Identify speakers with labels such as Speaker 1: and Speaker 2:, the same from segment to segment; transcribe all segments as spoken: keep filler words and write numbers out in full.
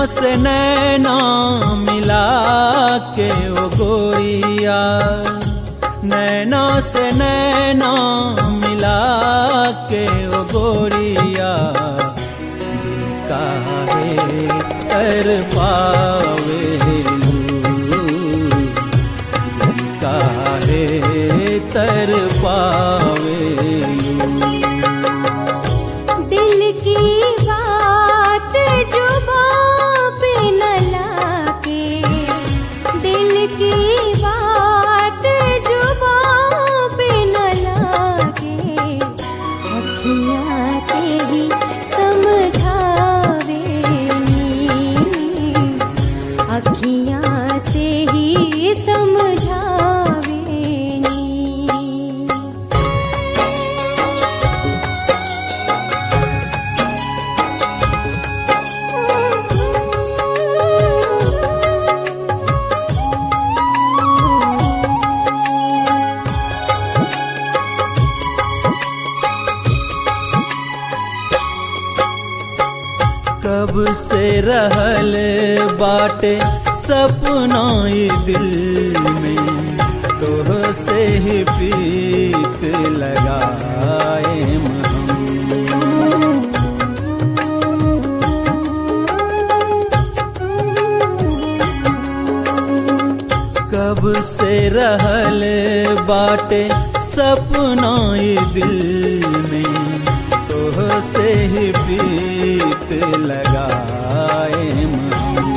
Speaker 1: से नैना मिला के ओ गोरिया, नैना से नैना मिला के ओ गोरिया, दिल काहे कर पावेलू, दिल काहे कर पावेलू।
Speaker 2: दिल की बात जुबां पे न लाके, दिल की बात जुबां पे न लाके, अखियाँ से ही समझावे नी, अखियाँ से ही समझावे नी।
Speaker 1: कब से रहल बाटे सपना ये दिल में, तोह से ही प्रीत लगाए हम। कब से रहल बाटे सपना ये दिल में, तोह से ही प्रीत लगाए हम।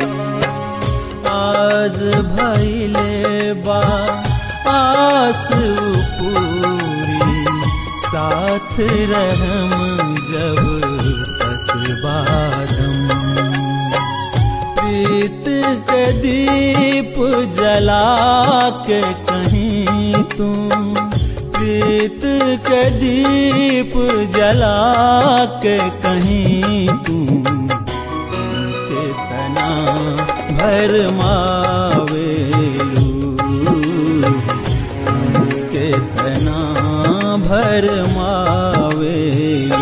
Speaker 1: आज भइले बा आस पूरी, साथ रहम जब तक बादम। प्रीत के दीप जला के कहीं तुम, प्रीत के दीप जला के कहीं तुम, कितना भरमावेलू, कितना भरमावेलू।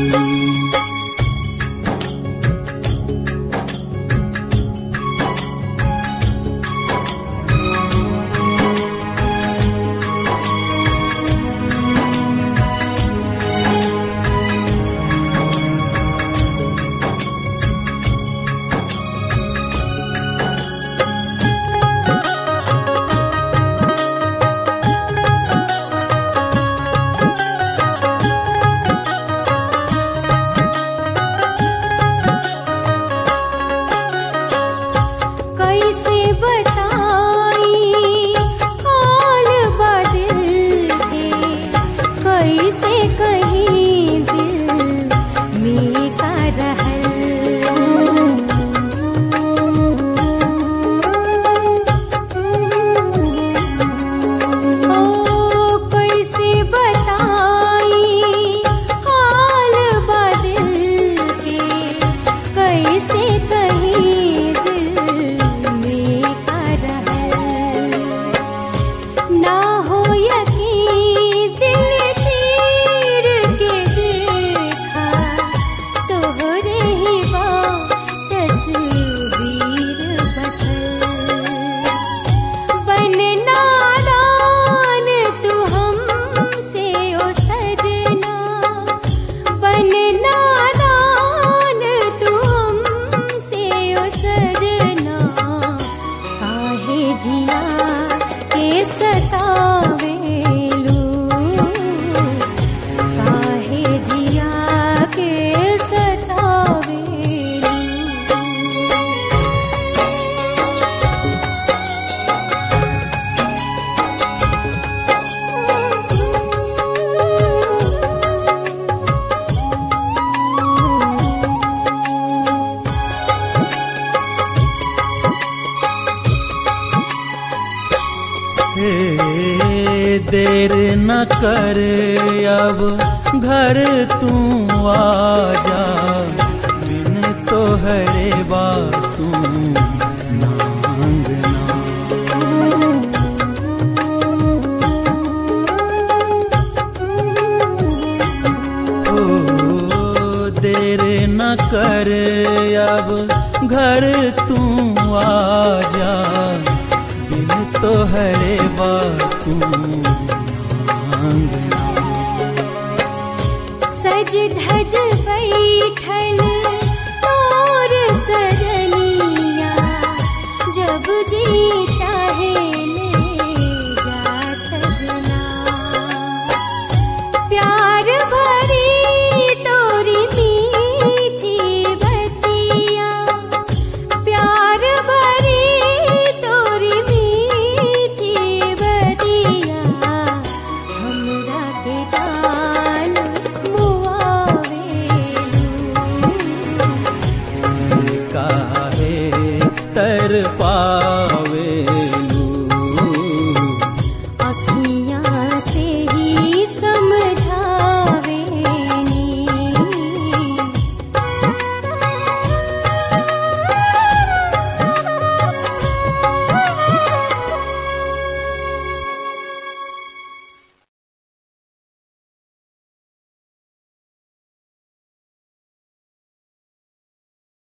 Speaker 1: देर न कर अब घर तू आजा, बिन तोहरे बासु नांगना। ओ देर न कर अब घर तू आजा, बिन तोहरे बासु
Speaker 2: सज धज बैठल